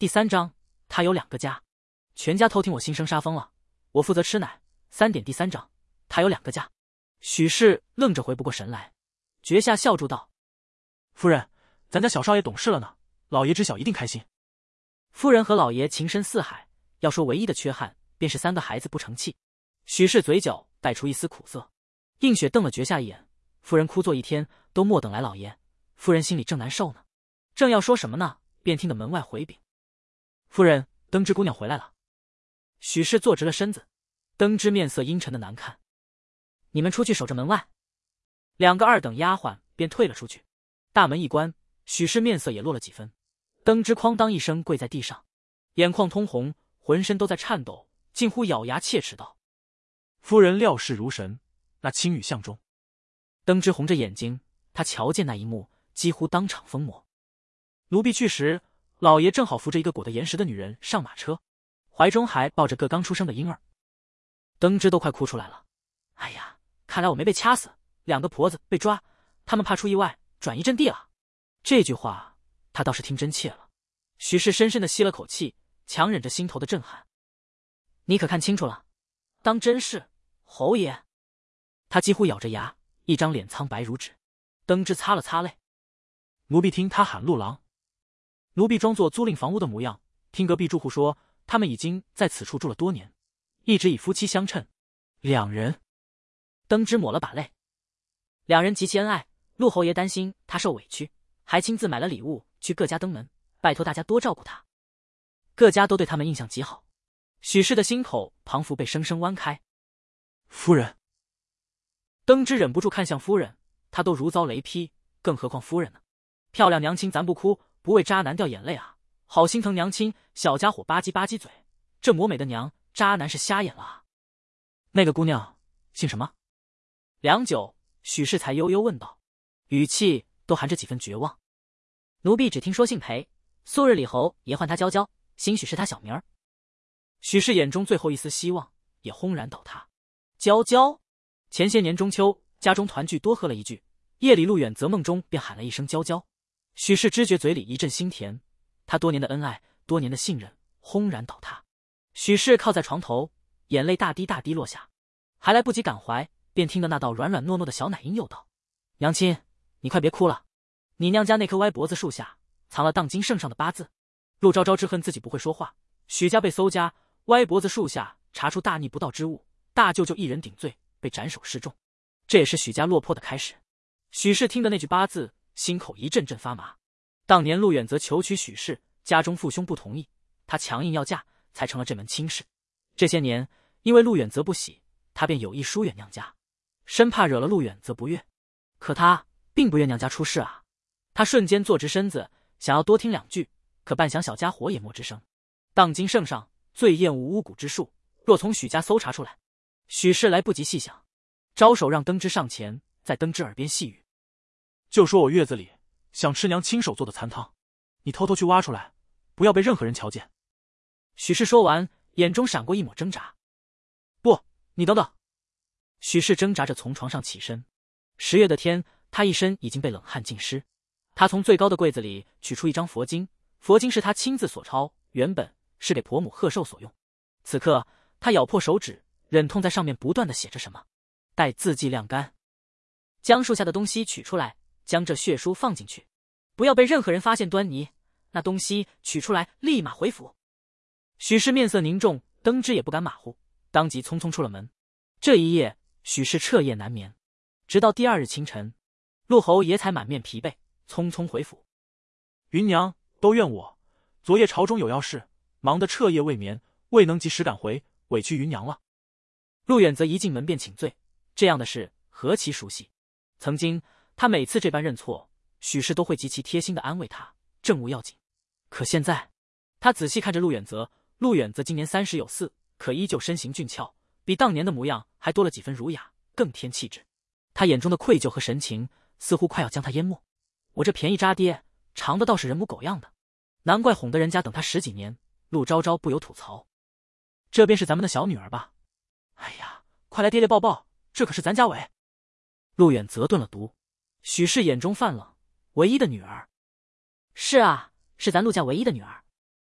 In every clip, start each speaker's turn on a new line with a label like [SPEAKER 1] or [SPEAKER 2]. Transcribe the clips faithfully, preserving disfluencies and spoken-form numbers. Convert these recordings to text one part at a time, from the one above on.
[SPEAKER 1] 第三章，他有两个家，全家偷听我心生杀疯了，我负责吃奶。三点第三章，他有两个家。许氏愣着回不过神来，绝下笑住道：“
[SPEAKER 2] 夫人，咱家小少爷懂事了呢，老爷知晓一定开心。”
[SPEAKER 1] 夫人和老爷情深似海，要说唯一的缺憾，便是三个孩子不成器。许氏嘴角带出一丝苦涩，映雪瞪了绝下一眼。夫人枯坐一天，都莫等来老爷，夫人心里正难受呢，正要说什么呢，便听得门外回禀：“夫人，登之姑娘回来了。”许氏坐直了身子，登之面色阴沉的难看。你们出去守着门外。两个二等丫鬟便退了出去。大门一关，许氏面色也落了几分。登之哐当一声跪在地上，眼眶通红，浑身都在颤抖，近乎咬牙切齿道：“
[SPEAKER 2] 夫人料事如神，那轻语相中。”
[SPEAKER 1] 登之红着眼睛，他瞧见那一幕，几乎当场疯魔。奴婢去时，老爷正好扶着一个裹得严实的女人上马车，怀中还抱着个刚出生的婴儿。登之都快哭出来了。哎呀，看来我没被掐死，两个婆子被抓，他们怕出意外，转移阵地了。这句话他倒是听真切了。许氏深深的吸了口气，强忍着心头的震撼：“你可看清楚了？当真是侯爷？”他几乎咬着牙，一张脸苍白如纸。登之擦了擦泪：“
[SPEAKER 2] 奴婢听他喊陆郎。”
[SPEAKER 1] 奴婢装作租赁房屋的模样，听隔壁住户说，他们已经在此处住了多年，一直以夫妻相称。两人。登之抹了把泪，两人极其恩爱，陆侯爷担心他受委屈，还亲自买了礼物去各家登门，拜托大家多照顾他。各家都对他们印象极好。许氏的心口庞佛被生生剜开。
[SPEAKER 2] 夫人。
[SPEAKER 1] 登之忍不住看向夫人，他都如遭雷劈，更何况夫人呢？漂亮娘亲咱不哭，不为渣男掉眼泪啊！好心疼娘亲，小家伙吧唧吧唧嘴，这魔美的娘，渣男是瞎眼了啊！那个姑娘姓什么？良久，许氏才悠悠问道，语气都含着几分绝望。奴婢只听说姓裴，素日里侯爷唤他娇娇，兴许是他小名儿。许氏眼中最后一丝希望也轰然倒塌。娇娇，前些年中秋，家中团聚多喝了一句，夜里陆远则梦中便喊了一声娇娇。许氏知觉嘴里一阵心甜，他多年的恩爱，多年的信任，轰然倒塌。许氏靠在床头，眼泪大滴大滴落下，还来不及感怀，便听得那道软软糯糯的小奶音又道：“娘亲，你快别哭了，你娘家那棵歪脖子树下藏了当今圣上的八字。”陆昭昭之恨自己不会说话，许家被搜家，歪脖子树下查出大逆不道之物，大舅舅一人顶罪，被斩首示众，这也是许家落魄的开始。许氏听的那句八字，心口一阵阵发麻。当年陆远则求娶许氏，家中父兄不同意，他强硬要嫁，才成了这门亲事。这些年因为陆远则不喜，他便有意疏远娘家，生怕惹了陆远则不悦。可他并不愿娘家出事啊。他瞬间坐直身子，想要多听两句，可半晌小家伙也莫吱声。当今圣上最厌恶巫蛊之术，若从许家搜查出来，许氏来不及细想，招手让登之上前，在登之耳边细语：“
[SPEAKER 2] 就说我月子里想吃娘亲手做的残汤，你偷偷去挖出来，不要被任何人瞧见。”
[SPEAKER 1] 许氏说完，眼中闪过一抹挣扎。“不，你等等。”许氏挣扎着从床上起身。十月的天，他一身已经被冷汗浸湿。他从最高的柜子里取出一张佛经，佛经是他亲自所抄，原本是给婆母贺寿所用。此刻他咬破手指，忍痛在上面不断的写着什么，待字迹晾干，将树下的东西取出来，将这血书放进去，不要被任何人发现端倪。那东西取出来，立马回府。许氏面色凝重，登之也不敢马虎，当即匆匆出了门。这一夜，许氏彻夜难眠，直到第二日清晨，陆侯爷才满面疲惫，匆匆回府。
[SPEAKER 2] 云娘都怨我，昨夜朝中有要事，忙得彻夜未眠，未能及时赶回，委屈云娘了。
[SPEAKER 1] 陆远则一进门便请罪，这样的事何其熟悉。曾经他每次这般认错，许氏都会极其贴心的安慰他，正无要紧。可现在他仔细看着陆远则，陆远则今年三十有四，可依旧身形俊俏，比当年的模样还多了几分儒雅，更添气质。他眼中的愧疚和神情似乎快要将他淹没。我这便宜渣爹长的倒是人模狗样的，难怪哄得人家等他十几年。陆昭昭不由吐槽：“这便是咱们的小女儿吧？哎呀，快来爹爹抱抱，这可是咱家伟。”陆远则顿了毒，许氏眼中泛冷：“唯一的女儿？”“是啊，是咱陆家唯一的女儿。”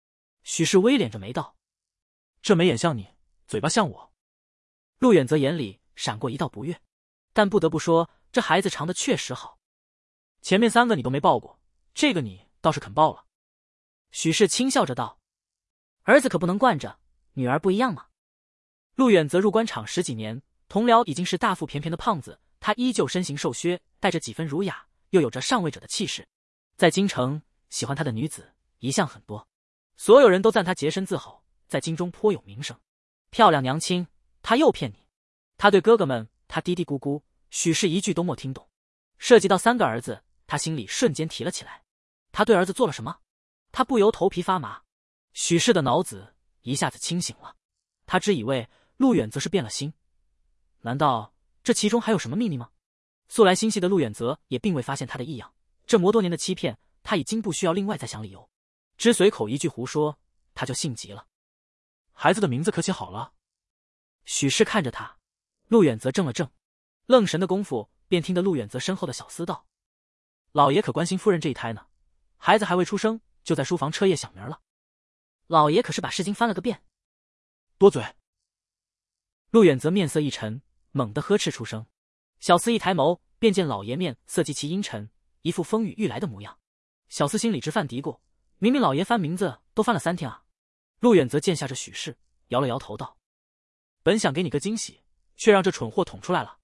[SPEAKER 1] 许氏微敛着眉道：“
[SPEAKER 2] 这眉眼像你，嘴巴像我。”
[SPEAKER 1] 陆远泽眼里闪过一道不悦，但不得不说，这孩子长得确实好。
[SPEAKER 2] 前面三个你都没抱过，这个你倒是肯抱了。
[SPEAKER 1] 许氏轻笑着道：“儿子可不能惯着，女儿不一样嘛。”陆远泽入官场十几年，同僚已经是大腹便便的胖子，他依旧身形瘦削，带着几分儒雅，又有着上位者的气势。在京城，喜欢他的女子一向很多，所有人都赞他洁身自好，在京中颇有名声。漂亮娘亲，他又骗你！他对哥哥们，他嘀嘀咕咕，许氏一句都没听懂。涉及到三个儿子，他心里瞬间提了起来。他对儿子做了什么？他不由头皮发麻。许氏的脑子一下子清醒了，他只以为陆远泽是变了心，难道这其中还有什么秘密吗？素来心细的陆远泽也并未发现他的异样，这么多年的欺骗，他已经不需要另外再想理由，只随口一句胡说，他就信极了。
[SPEAKER 2] 孩子的名字可起好了？
[SPEAKER 1] 许氏看着他，陆远泽怔了怔，愣神的功夫，便听得陆远泽身后的小厮道：“
[SPEAKER 2] 老爷可关心夫人这一胎呢？孩子还未出生，就在书房彻夜想名了。
[SPEAKER 1] 老爷可是把事情翻了个遍。”
[SPEAKER 2] 多嘴！
[SPEAKER 1] 陆远泽面色一沉，猛地呵斥出声。小厮一抬眸，便见老爷面色极其阴沉，一副风雨欲来的模样。小厮心里直犯嘀咕，明明老爷翻名字都翻了三天啊。陆远泽见下这许氏，摇了摇头道：“
[SPEAKER 2] 本想给你个惊喜，却让这蠢货捅出来了。